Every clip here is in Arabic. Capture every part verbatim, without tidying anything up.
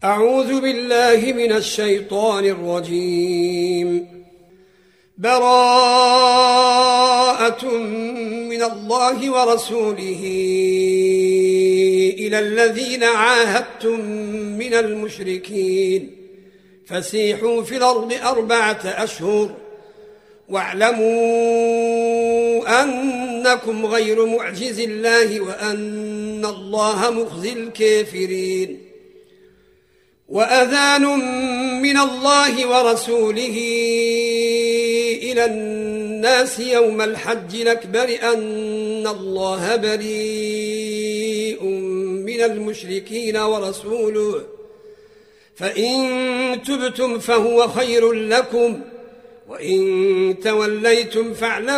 أعوذ بالله من الشيطان الرجيم. براءة من الله ورسوله إلى الذين عاهدتم من المشركين فسيحوا في الأرض أربعة أشهر واعلموا أنكم غير معجز الله وأن الله مخزي الكافرين. وأذان من الله ورسوله إلى الناس يوم الحج الأكبر أن الله بريء من المشركين ورسوله فإن تبتم فهو خير لكم وإن توليتم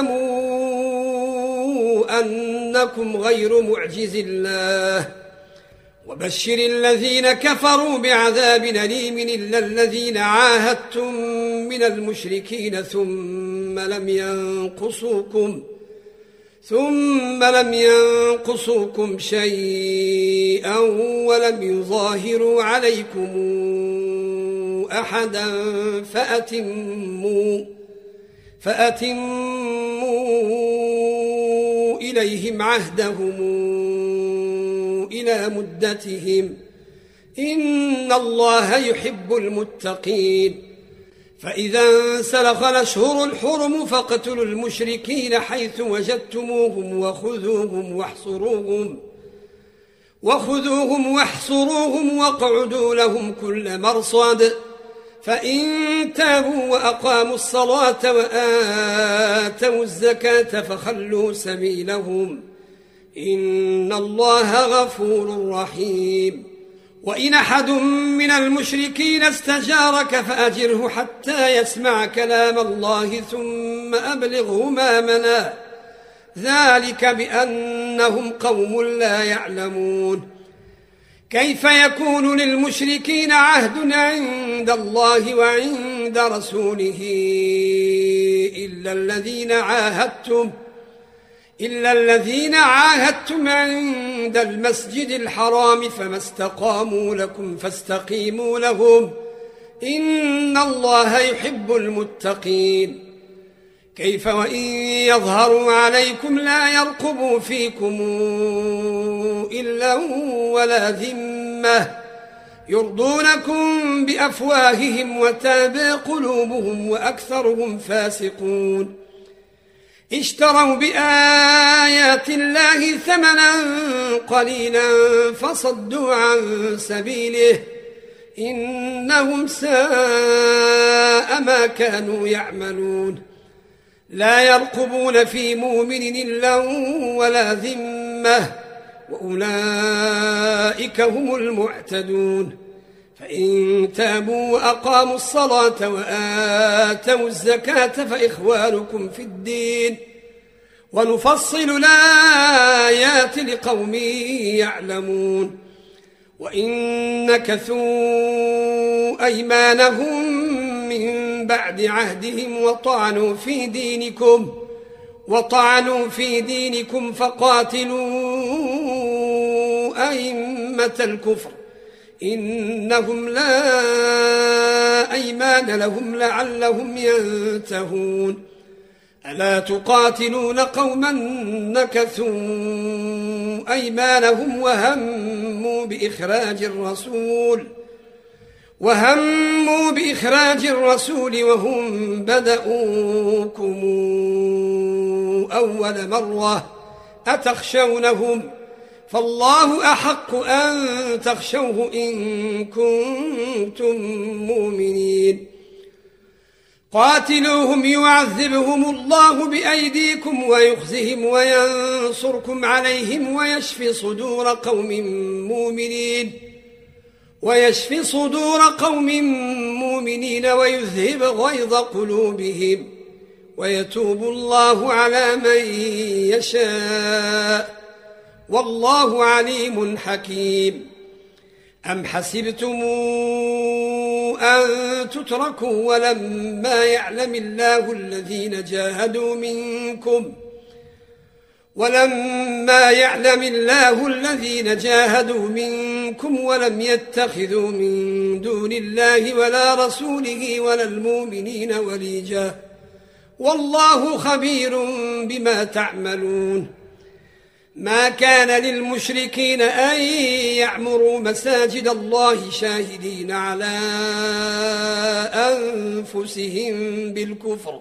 فاعلموا أنكم غير معجز الله وبشر الذين كفروا بعذاب أليم إلا الذين عاهدتم من المشركين ثم لم ينقصوكم ثم لم ينقصوكم شيئا ولم يظاهروا عليكم أحدا فأتموا فأتموا إليهم عهدهم إلى مدتهم إن الله يحب المتقين. فإذا انسلخ الأشهر الحرم فاقتلوا المشركين حيث وجدتموهم وخذوهم واحصروهم وخذوهم واحصروهم واقعدوا لهم كل مرصد فإن تابوا وأقاموا الصلاة وآتوا الزكاة فخلوا سبيلهم إن الله غفور رحيم. وإن أحد من المشركين استجارك فأجره حتى يسمع كلام الله ثم أبلغه مأمنا ذلك بأنهم قوم لا يعلمون. كيف يكون للمشركين عهد عند الله وعند رسوله إلا الذين عاهدتم إلا الذين عاهدتم عند المسجد الحرام فما استقاموا لكم فاستقيموا لهم إن الله يحب المتقين. كيف وإن يظهروا عليكم لا يرقبوا فيكم إلا ولا ذمة يرضونكم بأفواههم وتابى قلوبهم وأكثرهم فاسقون. اشتروا بآيات الله ثمنا قليلا فصدوا عن سبيله إنهم ساء ما كانوا يعملون. لا يرقبون في مؤمن إلا ولا ذمة وأولئك هم المعتدون. فإن تابوا وأقاموا الصلاة وآتوا الزكاة فإخوانكم في الدين ونفصل الآيات لقوم يعلمون. وإن نكثوا أيمانهم من بعد عهدهم وطعنوا في دينكم وطعنوا في دينكم فقاتلوا أئمة الكفر إنهم لا أيمان لهم لعلهم ينتهون. ألا تقاتلون قوما نكثوا أيمانهم وهموا بإخراج الرسول وهموا بإخراج الرسول وهم بدؤوكم أول مرة أتخشونهم فالله أحق أن تخشوه إن كنتم مؤمنين. قاتلوهم يعذبهم الله بأيديكم ويخزهم وينصركم عليهم ويشفي صدور قوم مؤمنين ويشفي صدور قوم مؤمنين ويذهب غيظ قلوبهم ويتوب الله على من يشاء والله عليم حكيم. أم حسبتم أن تتركوا ولما يعلم الله الذين جاهدوا منكم ولما يعلم الله الذين جاهدوا منكم منكم ولم يتخذوا من دون الله ولا رسوله ولا المؤمنين وليجا والله خبير بما تعملون. ما كان للمشركين أن يعمروا مساجد الله شاهدين على أنفسهم بالكفر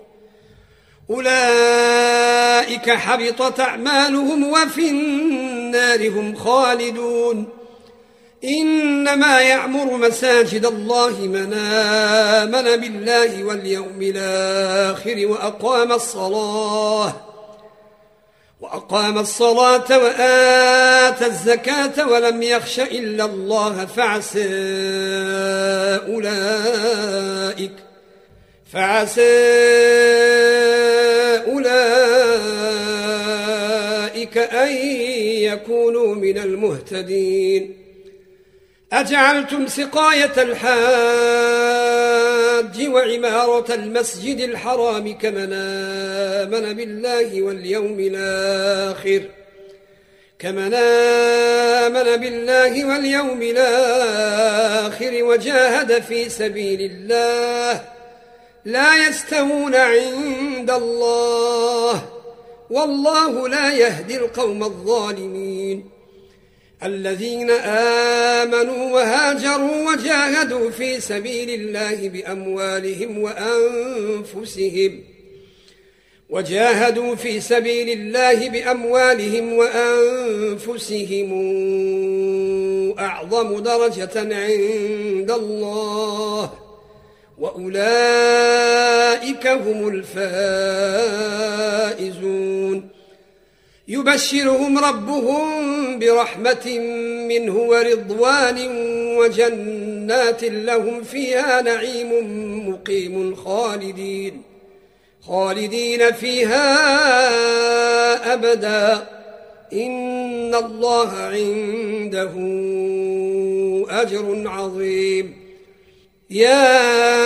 أولئك حبطت أعمالهم وفي النار هم خالدون. إنما يعمر مساجد الله من آمن بالله واليوم الآخر وأقام الصلاة وأقام الصلاة وآتى الزكاة ولم يخش إلا الله فعسى أولئك فعسى أولئك أن يكونوا من المهتدين. أجعلتم سقاية الحاج وعمارة المسجد الحرام كمن آمن بالله واليوم الآخر كمن آمن بالله واليوم الآخر وجاهد في سبيل الله لا يستوون عند الله والله لا يهدي القوم الظالمين. الذين آمنوا وهاجروا وجاهدوا في سبيل الله بأموالهم وأنفسهم وجاهدوا في سبيل الله بأموالهم وأنفسهم أعظم درجة عند الله وأولئك هم الفائزون. يبشرهم ربهم برحمة منه ورضوان وجنات لهم فيها نعيم مقيم خالدين خالدين فيها أبدا إن الله عنده أجر عظيم. يا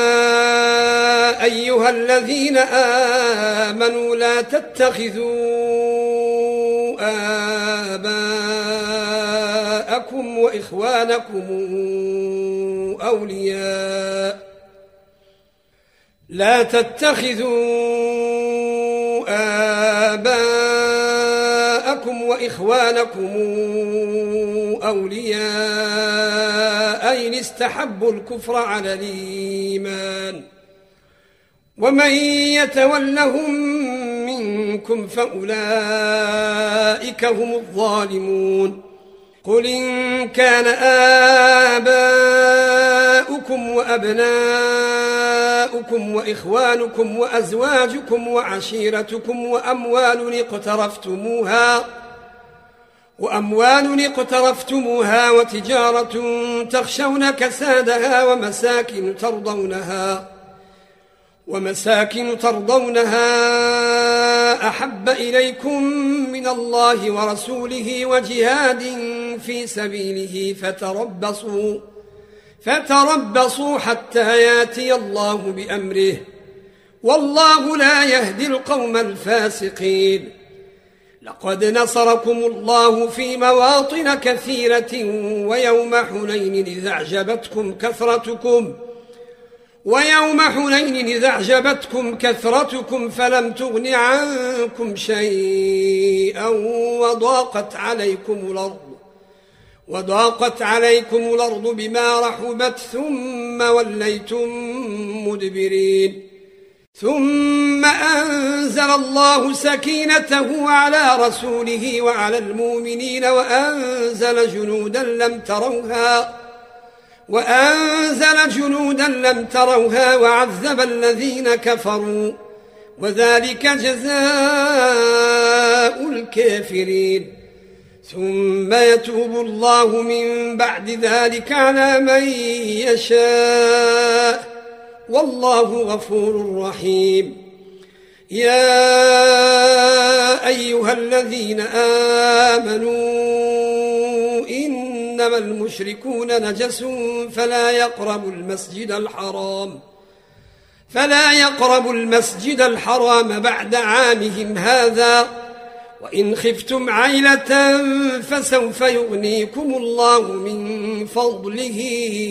أيها الذين آمنوا لا تتخذوا آباءكم وإخوانكم أولياء لا تتخذوا آباءكم وإخوانكم أولياء إن استحبوا الكفر على الإيمان ومن يتولهم منكم فأولئك هم الظالمون. قل إن كان آباؤكم وأبناؤكم وإخوانكم وأزواجكم وعشيرتكم وأموال اقترفتموها وأموال اقترفتموها وتجارة تخشون كسادها ومساكن ترضونها ومساكن ترضونها أحب إليكم من الله ورسوله وجهاد في سبيله فتربصوا فتربصوا حتى ياتي الله بأمره والله لا يهدي القوم الفاسقين. لقد نصركم الله في مواطن كثيرة ويوم حنين إذا أعجبتكم كثرتكم ويوم حنين إذا أعجبتكم كثرتكم فلم تغن عنكم شيئا وضاقت عليكم الأرض وضاقت عليكم الأرض بما رحبت ثم وليتم مدبرين. ثم أنزل الله سكينته على رسوله وعلى المؤمنين وأنزل جنودا لم تروها وأنزل جنودا لم تروها وعذب الذين كفروا وذلك جزاء الكافرين. ثم يتوب الله من بعد ذلك على من يشاء والله غفور رحيم. يا أيها الذين آمنوا إنما المشركون نجس فلا يقربوا المسجد الحرام فلا يقربوا المسجد الحرام بعد عامهم هذا وإن خفتم عيلة فسوف يغنيكم الله من فضله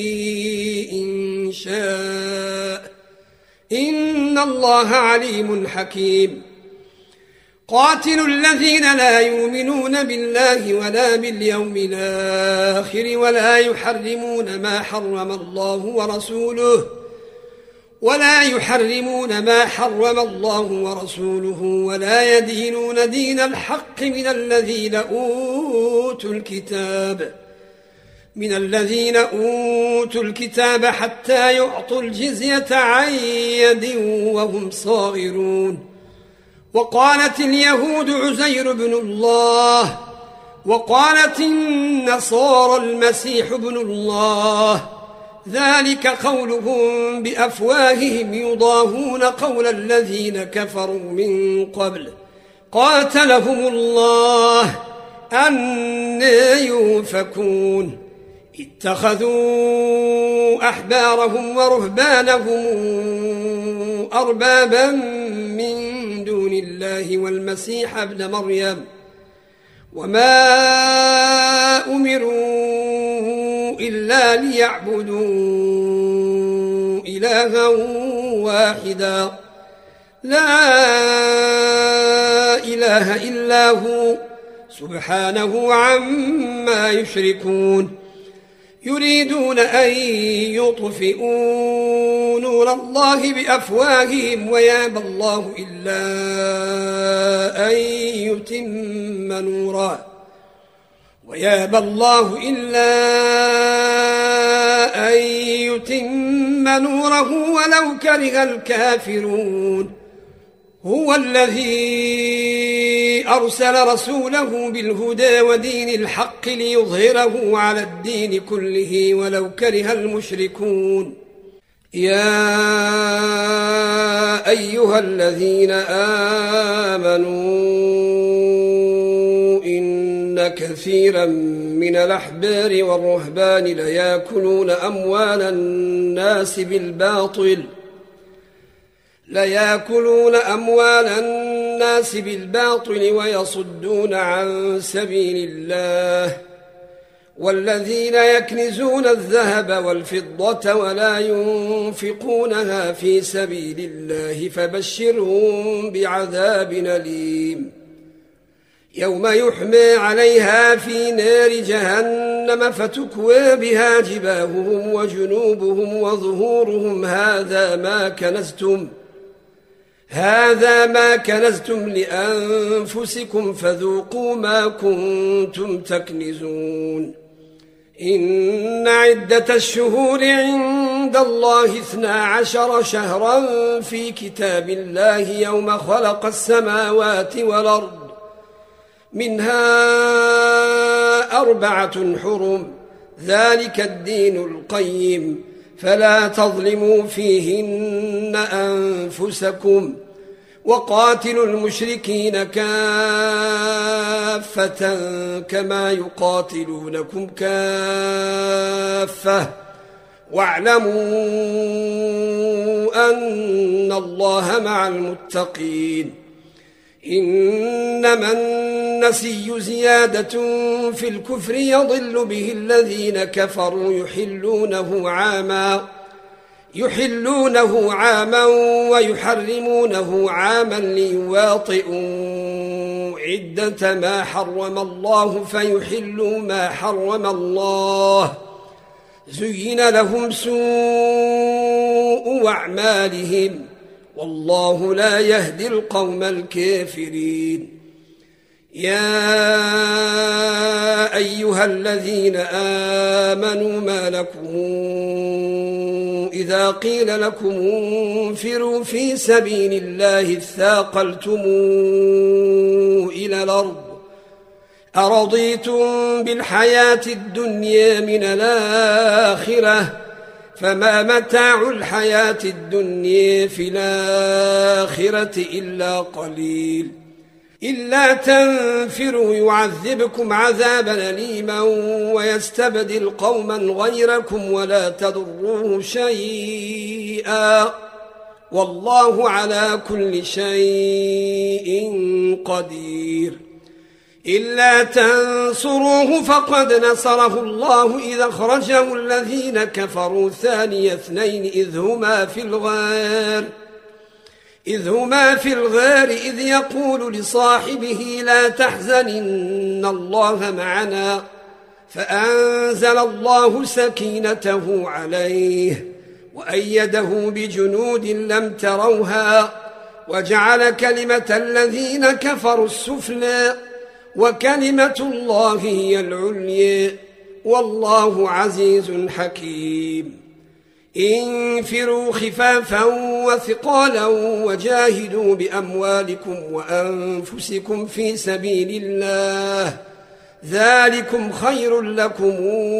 إن شاء إن الله عليم حكيم قاتلوا الذين لا يؤمنون بالله ولا باليوم الآخر ولا يحرمون ما حرم الله ورسوله ولا يحرمون ما حرم الله ورسوله ولا يدينون دين الحق من الذين أوتوا الكتاب من الذين أوتوا الكتاب حتى يعطوا الجزية عن يد وهم صاغرون وقالت اليهود عزير بن الله وقالت النصارى المسيح ابن الله ذلك قولهم بأفواههم يضاهون قول الذين كفروا من قبل قاتلهم الله أنى يؤفكون اتخذوا أحبارهم ورهبانهم أربابا من دون الله والمسيح ابن مريم وما أمروا إلا ليعبدوا إلها واحدا لا إله إلا هو سبحانه عما يشركون يريدون أن يطفئوا نور الله بأفواههم ويابى الله إلا أن يتم نوره ويابى الله إلا أن يتم نوره ولو كره الكافرون هو الذي أرسل رسوله بالهدى ودين الحق ليظهره على الدين كله ولو كره المشركون يا أيها الذين آمنوا إن كثيرا من الأحبار والرهبان ليأكلون أموال الناس بالباطل ليأكلون أموال الناس بالباطل ويصدون عن سبيل الله والذين يكنزون الذهب والفضة ولا ينفقونها في سبيل الله فبشرهم بعذاب أليم يوم يحمى عليها في نار جهنم فتكوى بها جباههم وجنوبهم وظهورهم هذا ما كنزتم هذا ما كنزتم لأنفسكم فذوقوا ما كنتم تكنزون إن عدة الشهور عند الله اثنا عشر شهرا في كتاب الله يوم خلق السماوات والأرض منها أربعة حرم ذلك الدين القيم فلا تظلموا فيهن أنفسكم وقاتلوا المشركين كافة كما يقاتلونكم كافة واعلموا أن الله مع المتقين إنما النسي زيادة في الكفر يضل به الذين كفروا يحلونه عاما يحلونه عاما ويحرمونه عاما ليواطئوا عدة ما حرم الله فيحلوا ما حرم الله زين لهم سوء أعمالهم والله لا يهدي القوم الكافرين يا أيها الذين آمنوا ما لكم إذا قيل لكم انفروا في سبيل الله اثاقلتم إلى الأرض أرضيتم بالحياة الدنيا من الآخرة فما متاع الحياة الدنيا في الآخرة إلا قليل إلا تنفروا يعذبكم عذابا أليما ويستبدل قوما غيركم ولا تضروه شيئا والله على كل شيء قدير إلا تنصروه فقد نصره الله إذ أخرجه الذين كفروا ثاني اثنين إذ هما في الغار إذ هما في الغار إذ يقول لصاحبه لا تحزن إن الله معنا فأنزل الله سكينته عليه وأيده بجنود لم تروها وجعل كلمة الذين كفروا السفلى وكلمة الله هي العليا والله عزيز حكيم انفروا خفافا وثقالا وجاهدوا بأموالكم وأنفسكم في سبيل الله ذلكم خير لكم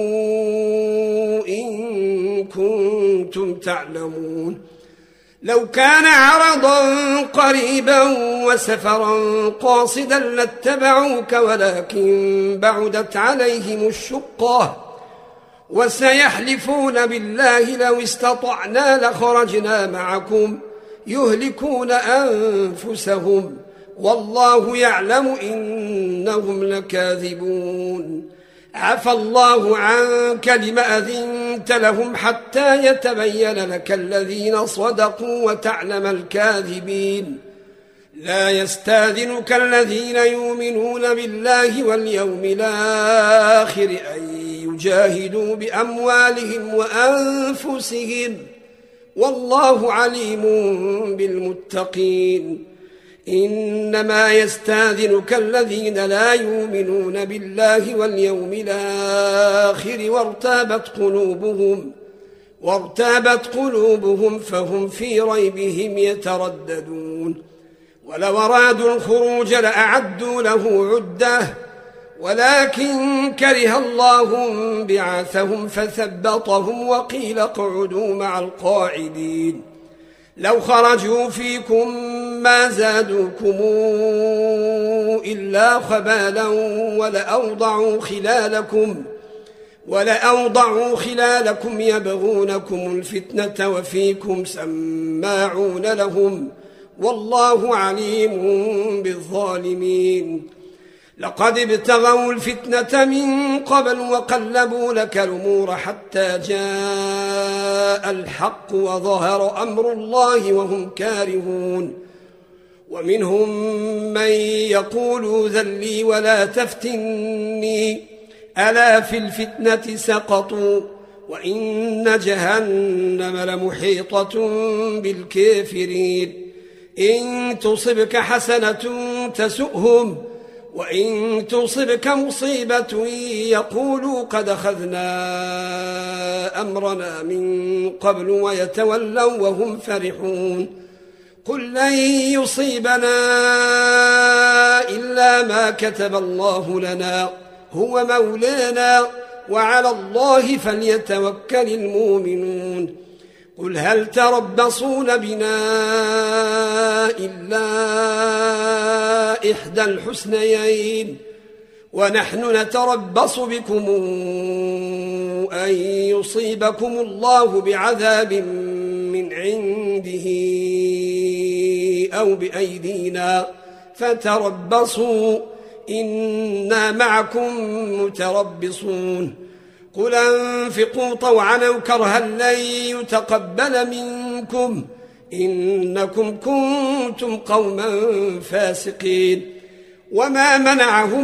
إن كنتم تعلمون لو كان عرضا قريبا وسفرا قاصدا لاتبعوك ولكن بعدت عليهم الشقة وسيحلفون بالله لو استطعنا لخرجنا معكم يهلكون أنفسهم والله يعلم إنهم لكاذبون عفى الله عنك لم أذنت لهم حتى يتبين لك الذين صدقوا وتعلم الكاذبين لا يستاذنك الذين يؤمنون بالله واليوم الآخر أن يجاهدوا بأموالهم وأنفسهم والله عليم بالمتقين إنما يستاذنك الذين لا يؤمنون بالله واليوم الآخر وارتابت قلوبهم وارتابت قلوبهم فهم في ريبهم يترددون ولو أرادوا الخروج لأعدوا له عدة ولكن كره الله بعاثهم فثبطهم وقيل اقعدوا مع القاعدين لو خرجوا فيكم ما زادوكم إلا خبالا ولأوضعوا خلالكم ولأوضعوا خلالكم يبغونكم الفتنة وفيكم سماعون لهم والله عليم بالظالمين لقد ابتغوا الفتنة من قبل وقلبوا لك الأمور حتى جاء الحق وظهر أمر الله وهم كارهون ومنهم من يقول ذلي ولا تفتني ألا في الفتنة سقطوا وإن جهنم لمحيطة بالكافرين إن تصبك حسنة تسؤهم وإن تصبك مصيبة يقولوا قد أخذنا أمرنا من قبل ويتولوا وهم فرحون قل لن يصيبنا إلا ما كتب الله لنا هو مولانا وعلى الله فليتوكل المؤمنون قل هل تربصون بنا إلا إحدى الحسنيين ونحن نتربص بكم أن يصيبكم الله بعذاب من عنده أو بأيدينا فتربصوا إنا معكم متربصون قل أنفقوا طوعا أو كرها لن يتقبل منكم إنكم كنتم قوما فاسقين وما منعهم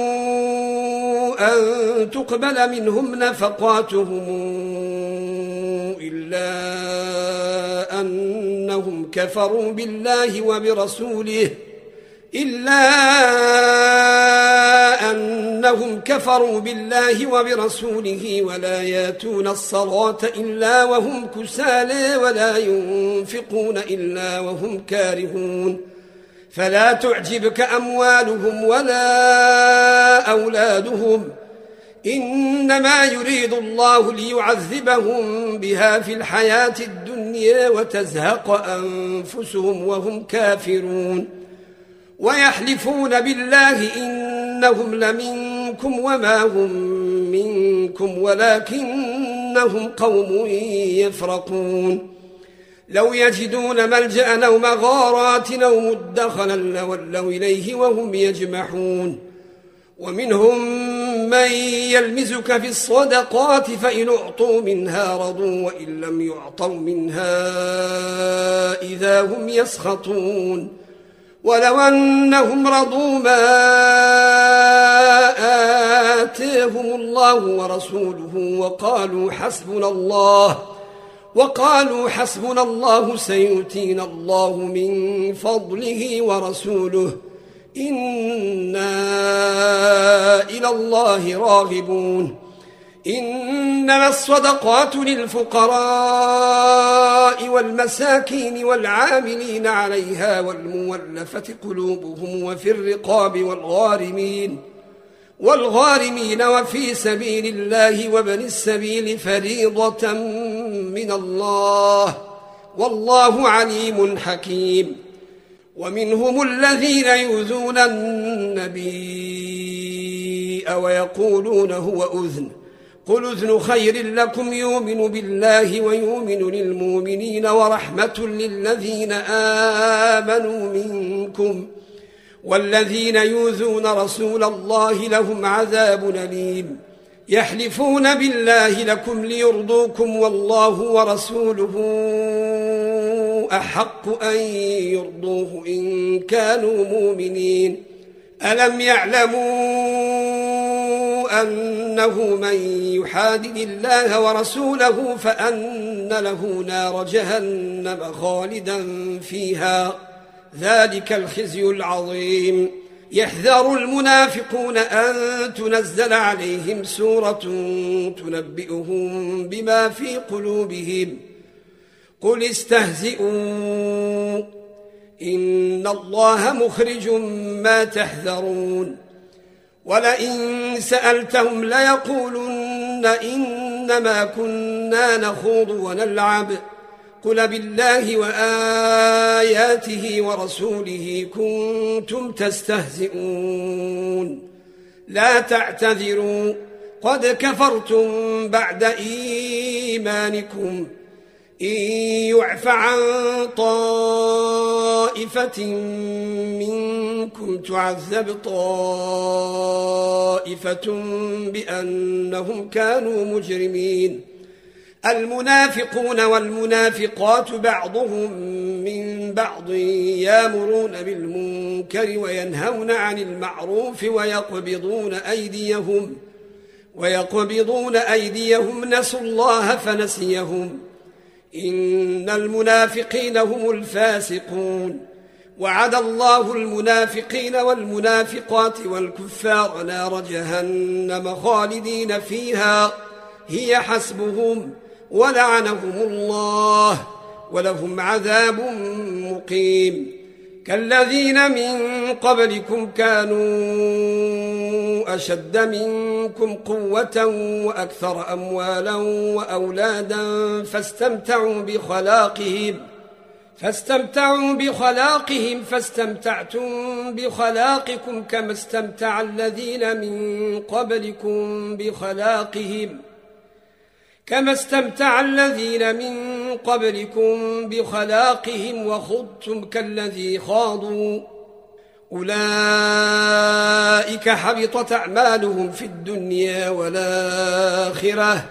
أن تقبل منهم نفقاتهم إلا أنهم كفروا بالله وبرسوله إلا أنهم كفروا بالله وبرسوله ولا ياتون الصلاة إلا وهم كسالى ولا ينفقون إلا وهم كارهون فلا تعجبك أموالهم ولا أولادهم إنما يريد الله ليعذبهم بها في الحياة الدنيا وتزهق أنفسهم وهم كافرون ويحلفون بالله إنهم لمنكم وما هم منكم ولكنهم قوم يفرقون لو يجدون ملجأ أو مغارات أو مدخلا لولوا إليه وهم يجمحون ومنهم من يلمزك في الصدقات فإن أعطوا منها رضوا وإن لم يعطوا منها إذا هم يسخطون ولو أنهم رضوا ما آتاهم الله ورسوله وقالوا حسبنا الله وقالوا حسبنا الله سيؤتينا الله من فضله ورسوله إنا إلى الله راغبون إنما الصدقات للفقراء والمساكين والعاملين عليها والمولفة قلوبهم وفي الرقاب والغارمين والغارمين وفي سبيل الله وابن السبيل فريضة من الله والله عليم حكيم ومنهم الذين يؤذون النبي ويقولون هو أذن قل أذن خير لكم يؤمن بالله ويؤمن للمؤمنين ورحمة للذين آمنوا منكم والذين يؤذون رسول الله لهم عذاب أليم يحلفون بالله لكم ليرضوكم والله ورسوله أحق أن يرضوه إن كانوا مؤمنين ألم يعلموا أنه من يحادد الله ورسوله فأن له نار جهنم خالدا فيها ذلك الخزي العظيم يحذر المنافقون أن تنزل عليهم سورة تنبئهم بما في قلوبهم قل استهزئوا إن الله مخرج ما تحذرون ولئن سألتهم ليقولن إنما كنا نخوض ونلعب قل بالله وآياته ورسوله كنتم تستهزئون لا تعتذروا قد كفرتم بعد إيمانكم إن يعف عن طائفة منكم تعذب طائفة بأنهم كانوا مجرمين المنافقون والمنافقات بعضهم من بعض يامرون بالمنكر وينهون عن المعروف ويقبضون أيديهم ويقبضون أيديهم نسوا الله فنسيهم إن المنافقين هم الفاسقون وعد الله المنافقين والمنافقات والكفار نار جهنم خالدين فيها هي حسبهم ولعنهم الله ولهم عذاب مقيم كالذين من قبلكم كانوا أشد منكم قوة وأكثر أموالا وأولادا فاستمتعوا بخلاقهم فاستمتعوا بخلاقهم فاستمتعتم بخلاقكم كما استمتع الذين من قبلكم بخلاقهم كما استمتع الذين من قبلكم بخلاقهم وخضتم كالذي خاضوا أولئك حبطت أعمالهم في الدنيا والآخرة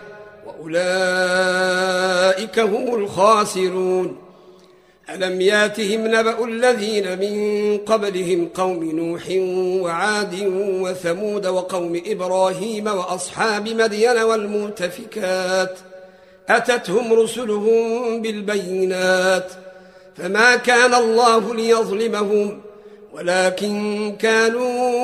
وأولئك هم الخاسرون ألم ياتهم نبأ الذين من قبلهم قوم نوح وعاد وثمود وقوم إبراهيم وأصحاب مدين والمؤتفكات أتتهم رسلهم بالبينات فما كان الله ليظلمهم ولكن كانوا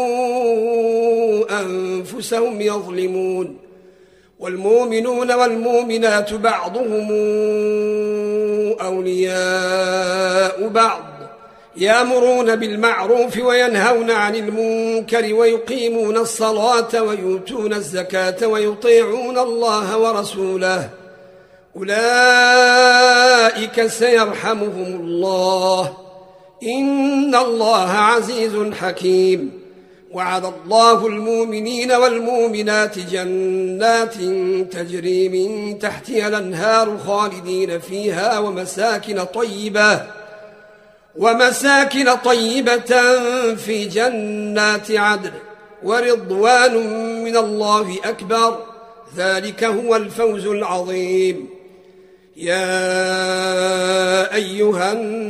أنفسهم يظلمون والمؤمنون والمؤمنات بعضهم أولياء بعض يأمرون بالمعروف وينهون عن المنكر ويقيمون الصلاة ويؤتون الزكاة ويطيعون الله ورسوله أولئك سيرحمهم الله إن الله عزيز حكيم وعد الله المؤمنين والمؤمنات جنات تجري من تحتها الأنهار خالدين فيها ومساكن طيبة ومساكن طيبة في جنات عدن ورضوان من الله أكبر، ذلك هو الفوز العظيم. يا أيها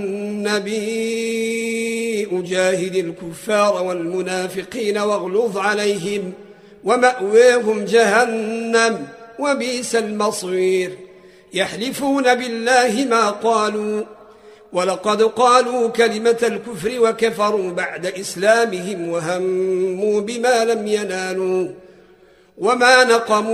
النبي جاهد الكفار والمنافقين واغلظ عليهم ومأواهم جهنم وبئس المصير. يحلفون بالله ما قالوا ولقد قالوا كلمة الكفر وكفروا بعد إسلامهم وهموا بما لم ينالوا وما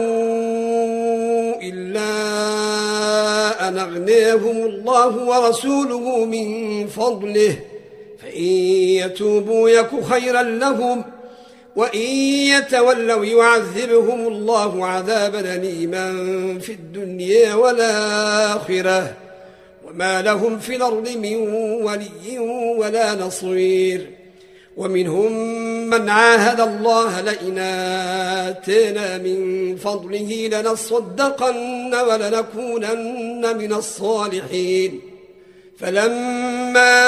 نقموا إلا أن أغناهم الله ورسوله من فضله، فإن يتوبوا يك خيرا لهم وإن يتولوا يعذبهم الله عذابا أليما في الدنيا والآخرة وما لهم في الأرض من ولي ولا نصير. ومنهم من عاهد الله لئن آتانا من فضله لنصدقن ولنكونن من الصالحين، فلما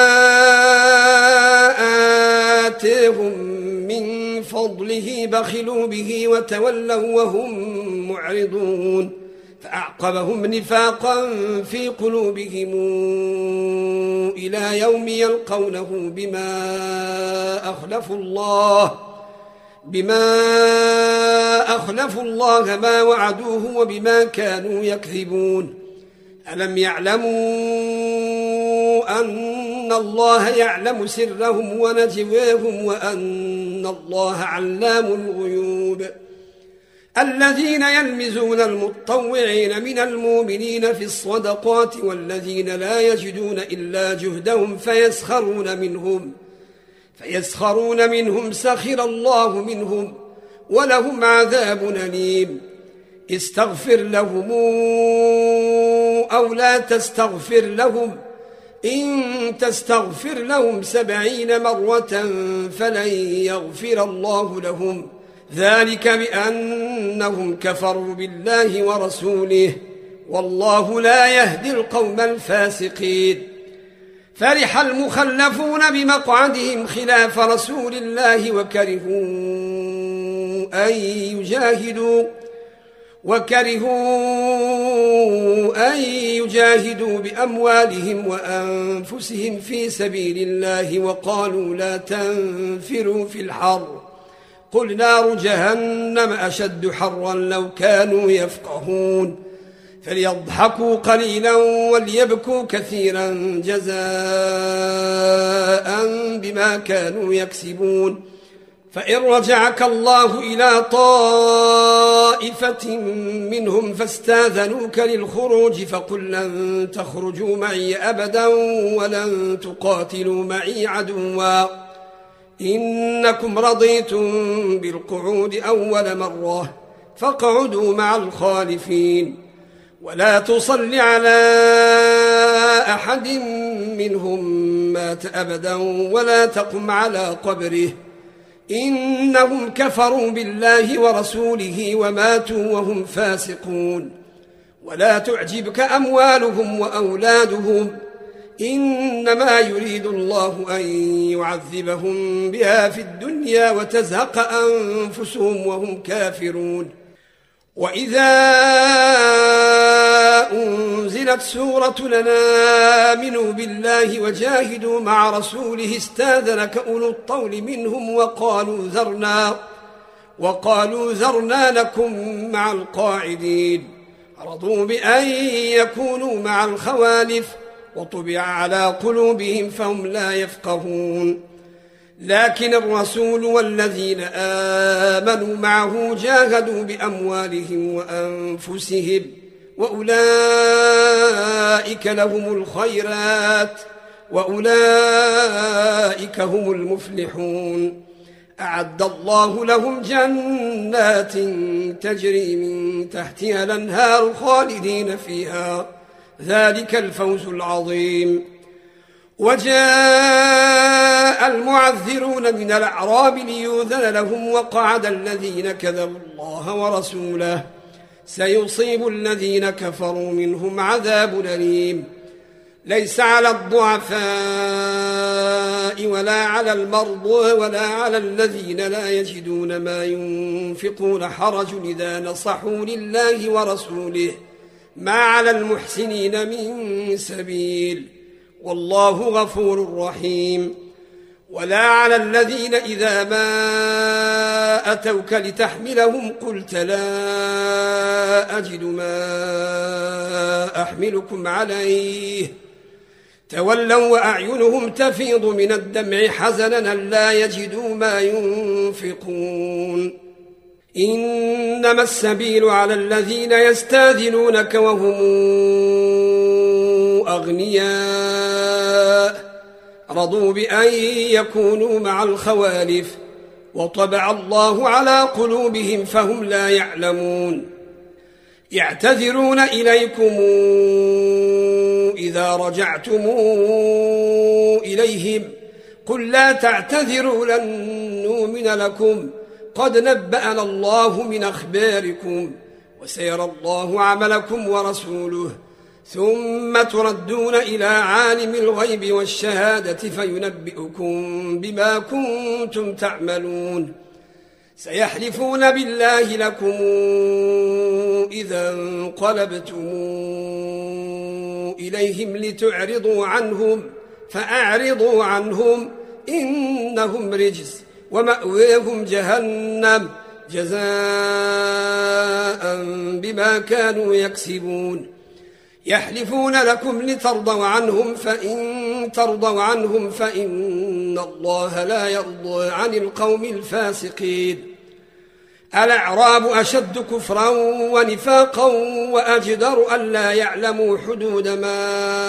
آتاهم من فضله بخلوا به وتولوا وهم معرضون، فأعقبهم نفاقا في قلوبهم إلى يوم يلقونه بما أخلفوا الله بما أخلفوا الله ما وعدوه وبما كانوا يكذبون. ألم يعلموا أن الله يعلم سرهم ونجواهم وأن الله علام الغيوب؟ الذين يلمزون المتطوعين من المؤمنين في الصدقات والذين لا يجدون إلا جهدهم فيسخرون منهم فيسخرون منهم سخر الله منهم ولهم عذاب أليم. استغفر لهم أو لا تستغفر لهم، إن تستغفر لهم سبعين مرة فلن يغفر الله لهم، ذلك بأنهم كفروا بالله ورسوله والله لا يهدي القوم الفاسقين. فرح المخلفون بمقعدهم خلاف رسول الله وكرهوا أن يجاهدوا وكرهوا أن يجاهدوا بأموالهم وأنفسهم في سبيل الله وقالوا لا تنفروا في الحر، قل نار جهنم أشد حرا لو كانوا يفقهون. فليضحكوا قليلا وليبكوا كثيرا جزاء بما كانوا يكسبون. فإن رجعك الله إلى طائفة منهم فاستاذنوك للخروج فقل لن تخرجوا معي أبدا ولن تقاتلوا معي عدوا، إنكم رضيتم بالقعود أول مرة فاقعدوا مع الخالفين، ولا تصل على أحد منهم مات أبدا ولا تقم على قبره، إنهم كفروا بالله ورسوله وماتوا وهم فاسقون. ولا تعجبك أموالهم وأولادهم، إنما يريد الله أن يعذبهم بها في الدنيا وتزهق أنفسهم وهم كافرون. وإذا أنزلت سورة لنا آمنوا بالله وجاهدوا مع رسوله استاذنك أولو الطول منهم وقالوا ذرنا وقالوا ذرنا لكم مع القاعدين، رضوا بأن يكونوا مع الخوالف وطبع على قلوبهم فهم لا يفقهون. لكن الرسول والذين آمنوا معه جاهدوا بأموالهم وأنفسهم وأولئك لهم الخيرات وأولئك هم المفلحون. أعد الله لهم جنات تجري من تحتها الأنهار خالدين فيها، ذلك الفوز العظيم. وجاء المعذرون من الأعراب ليؤذن لهم وقعد الذين كذبوا الله ورسوله، سيصيب الذين كفروا منهم عذاب أليم. ليس على الضعفاء ولا على المرضى ولا على الذين لا يجدون ما ينفقون حرج إذا نصحوا لله ورسوله ما على المحسنين من سبيل والله غفور رحيم. ولا على الذين إذا ما أتوك لتحملهم قلت لا أجد ما أحملكم عليه تولوا وأعينهم تفيض من الدمع حزنا لا يجدوا ما ينفقون. إنما السبيل على الذين يستاذنونك وهم أغنياء رضوا بأن يكونوا مع الخوالف وطبع الله على قلوبهم فهم لا يعلمون. يعتذرون إليكم إذا رجعتم إليهم قل لا تعتذروا لن نؤمن لكم قد نبأنا الله من أخباركم وسيرى الله عملكم ورسوله ثم تردون إلى عالم الغيب والشهادة فينبئكم بما كنتم تعملون. سيحلفون بالله لكم إذا انقلبتم إليهم لتعرضوا عنهم فأعرضوا عنهم إنهم رجس ومأويهم جهنم جزاء بما كانوا يكسبون. يحلفون لكم لترضوا عنهم فإن ترضوا عنهم فإن الله لا يرضى عن القوم الفاسقين. الأعراب أشد كفرا ونفاقا وأجدر ألا يعلموا حدود ما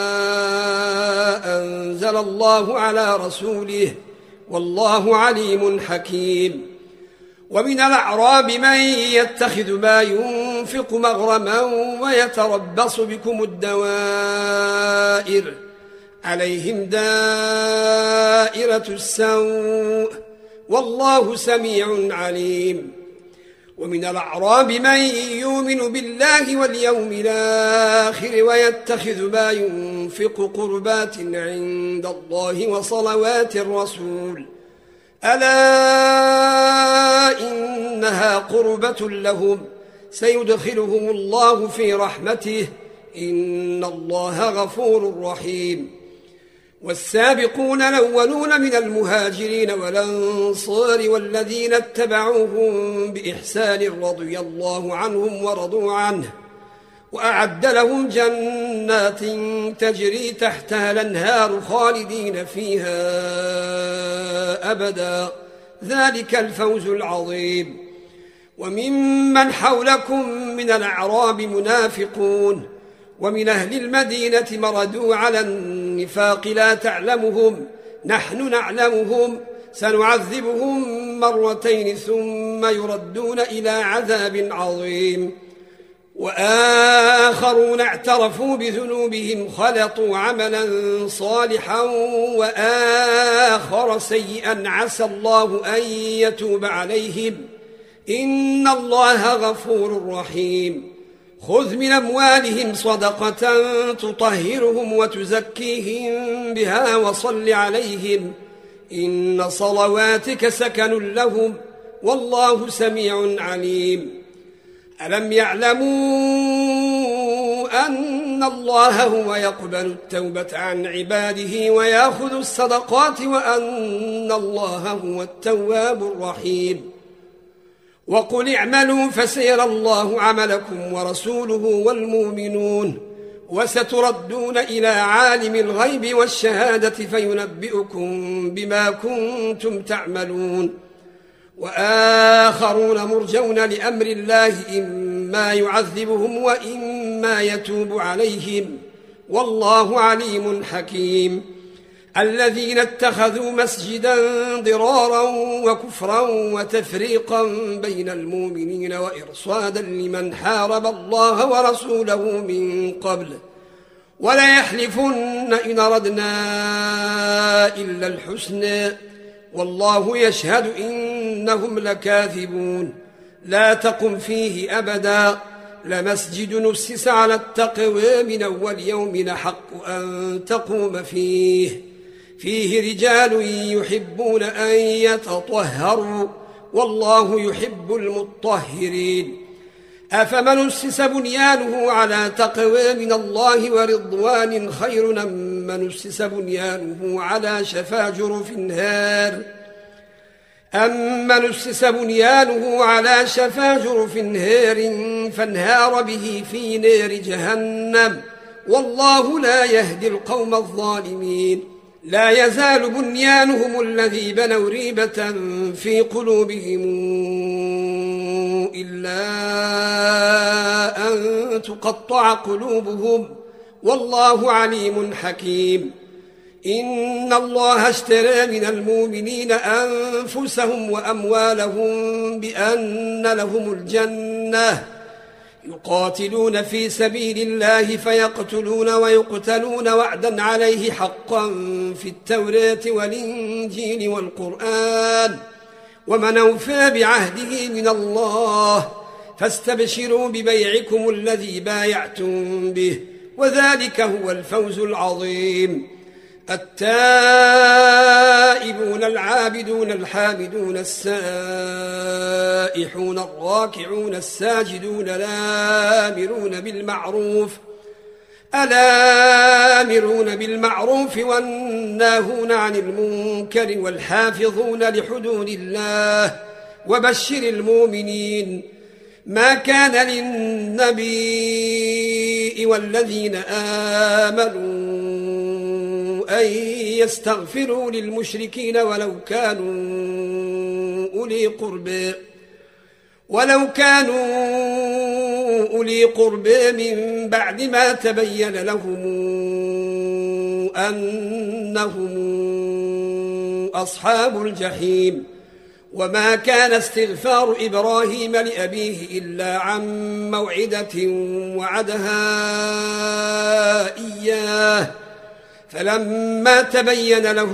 أنزل الله على رسوله والله عليم حكيم. ومن الأعراب من يتخذ ما ينفق مغرما ويتربص بكم الدوائر عليهم دائرة السوء والله سميع عليم. ومن الأعراب من يؤمن بالله واليوم الآخر ويتخذ ما ينفق قربات عند الله وصلوات الرسول ألا إنها قربة لهم سيدخلهم الله في رحمته إن الله غفور رحيم. والسابقون الأولون من المهاجرين والأنصار والذين اتبعوهم بإحسان رضي الله عنهم ورضوا عنه وأعد لهم جنات تجري تحتها الأنهار خالدين فيها أبدا ذلك الفوز العظيم. وممن حولكم من الأعراب منافقون ومن أهل المدينة مردوا على النفاق لا تعلمهم نحن نعلمهم سنعذبهم مرتين ثم يردون إلى عذاب عظيم. وآخرون اعترفوا بذنوبهم خلطوا عملا صالحا وآخر سيئا عسى الله أن يتوب عليهم إن الله غفور رحيم. خذ من أموالهم صدقة تطهرهم وتزكيهم بها وصل عليهم إن صلواتك سكن لهم والله سميع عليم. ألم يعلموا أن الله هو يقبل التوبة عن عباده ويأخذ الصدقات وأن الله هو التواب الرحيم. وقل اعملوا فسيرى الله عملكم ورسوله والمؤمنون وستردون إلى عالم الغيب والشهادة فينبئكم بما كنتم تعملون. وآخرون مرجون لأمر الله إما يعذبهم وإما يتوب عليهم والله عليم حكيم. الذين اتخذوا مسجدا ضرارا وكفرا وتفريقا بين المؤمنين وإرصادا لمن حارب الله ورسوله من قبل ولا يحلفن إن أردنا إلا الحسنى والله يشهد إنهم لكاذبون. لا تقم فيه أبدا لمسجد نسس على التقوى من أول يوم أحق أن تقوم فيه فيه رجال يحبون أن يتطهروا والله يحب المطهرين أفمن أسس بنيانه على تقوى من الله ورضوان خير أم من أسس بنيانه على شفا جرف هار أمن أسس بنيانه على شفا جرف هار فانهار به في نار جهنم والله لا يهدي القوم الظالمين لا يزال بنيانهم الذي بنوا ريبة في قلوبهم إلا أن تقطع قلوبهم والله عليم حكيم إن الله اشترى من المؤمنين أنفسهم وأموالهم بأن لهم الجنة يقاتلون في سبيل الله فيقتلون ويقتلون وعدا عليه حقا في التوراة والإنجيل والقرآن ومن أوفى بعهده من الله فاستبشروا ببيعكم الذي بايعتم به وذلك هو الفوز العظيم التائبون العابدون الحامدون السائحون الراكعون الساجدون الآمرون بالمعروف الآمرون بالمعروف والناهون عن المنكر والحافظون لحدود الله وبشر المؤمنين ما كان للنبي والذين آمنوا أن يستغفروا للمشركين ولو كانوا أولي قربى ولو كانوا أولي قربى من بعد ما تبين لهم أنهم أصحاب الجحيم وما كان استغفار إبراهيم لأبيه إلا عن موعدة وعدها إياه فلما تبين له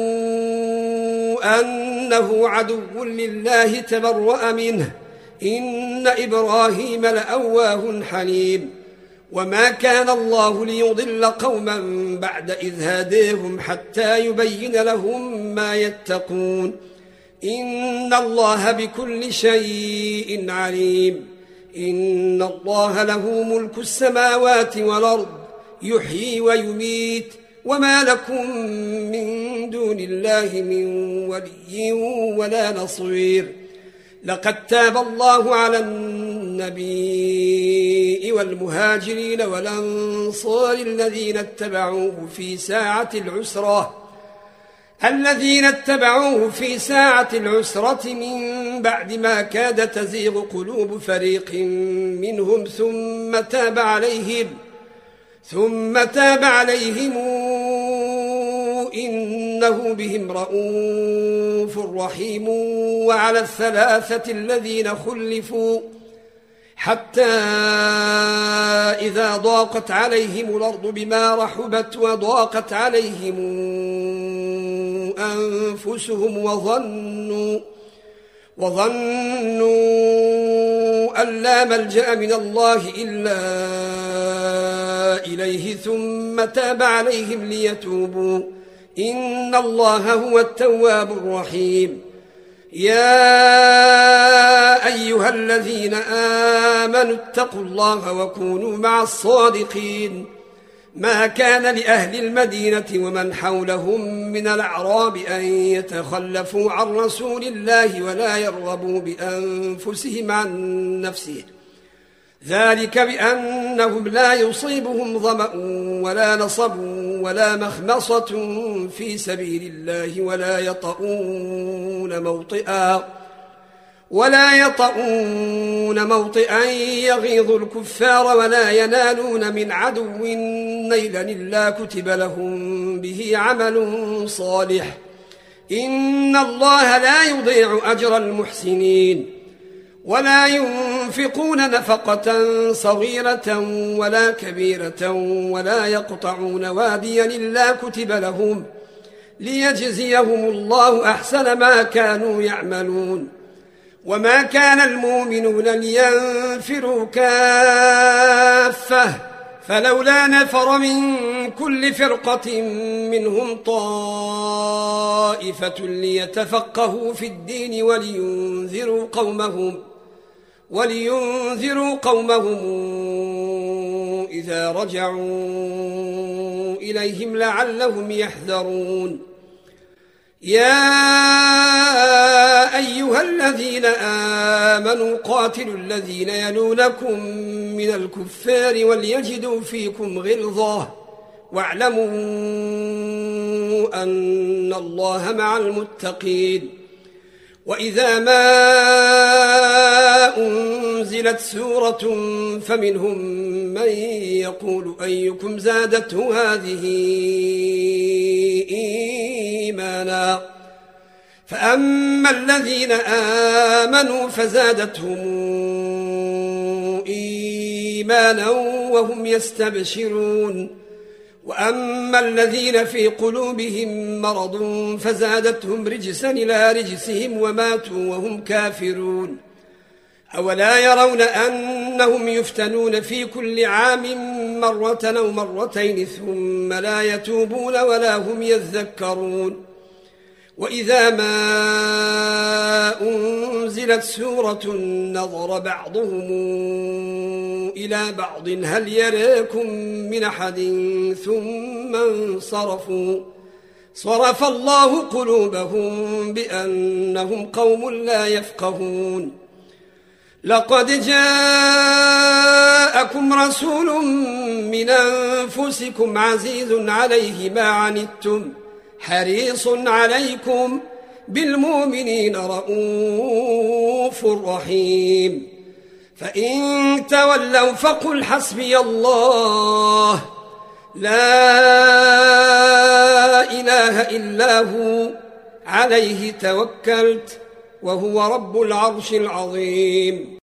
أنه عدو لله تبرأ منه إن إبراهيم لأواه حليم وما كان الله ليضل قوما بعد إذ هداهم حتى يبين لهم ما يتقون إن الله بكل شيء عليم إن الله له ملك السماوات والأرض يحيي ويميت وما لكم من دون الله من ولي ولا نصير لقد تاب الله على النبي والمهاجرين والأنصار الذين اتبعوه في ساعة العسرة الذين اتبعوه في ساعة العسرة من بعد ما كاد تزيغ قلوب فريق منهم ثم تاب عليهم ثم تاب عليهم إنه بهم رؤوف رحيم وعلى الثلاثة الذين خلفوا حتى إذا ضاقت عليهم الأرض بما رحبت وضاقت عليهم أنفسهم وظنوا وظنوا أن لا ملجأ من الله إلا إليه ثم تاب عليهم ليتوبوا إن الله هو التواب الرحيم يا أيها الذين آمنوا اتقوا الله وكونوا مع الصادقين ما كان لأهل المدينة ومن حولهم من الأعراب أن يتخلفوا عن رسول الله ولا يرغبوا بأنفسهم عن نفسه ذلك بأنهم لا يصيبهم ظمأ ولا نصب ولا مخمصة في سبيل الله ولا يطؤون موطئا ولا يطؤون موطئا يغيظ الكفار ولا ينالون من عدو نيلا إلا كتب لهم به عمل صالح إن الله لا يضيع أجر المحسنين ولا ينفقون نفقة صغيرة ولا كبيرة ولا يقطعون واديا إلا كتب لهم ليجزيهم الله أحسن ما كانوا يعملون وما كان المؤمنون لينفروا كافة فلولا نفر من كل فرقة منهم طائفة ليتفقهوا في الدين ولينذروا قومهم ولينذروا قومهم إذا رجعوا إليهم لعلهم يحذرون يا أيها الذين آمنوا قاتلوا الذين يلونكم من الكفار وليجدوا فيكم غلظة واعلموا أن الله مع المتقين وإذا ما أنزلت سورة فمنهم من يقول أيكم زادته هذه إيمانا فأما الذين آمنوا فزادتهم إيمانا وهم يستبشرون وأما الذين في قلوبهم مرض فزادتهم رجسا إلى رجسهم وماتوا وهم كافرون أولا يرون أنهم يفتنون في كل عام مرة أو مرتين ثم لا يتوبون ولا هم يذكرون وإذا ما أنزلت سورة نظر بعضهم إلى بعض هل يراكم من أحد ثم انصرفوا صرف الله قلوبهم بأنهم قوم لا يفقهون لقد جاءكم رسول من أنفسكم عزيز عليه ما عنتم حريص عليكم بالمؤمنين رؤوف رحيم فإن تولوا فقل حسبي الله لا إله إلا هو عليه توكلت وهو رب العرش العظيم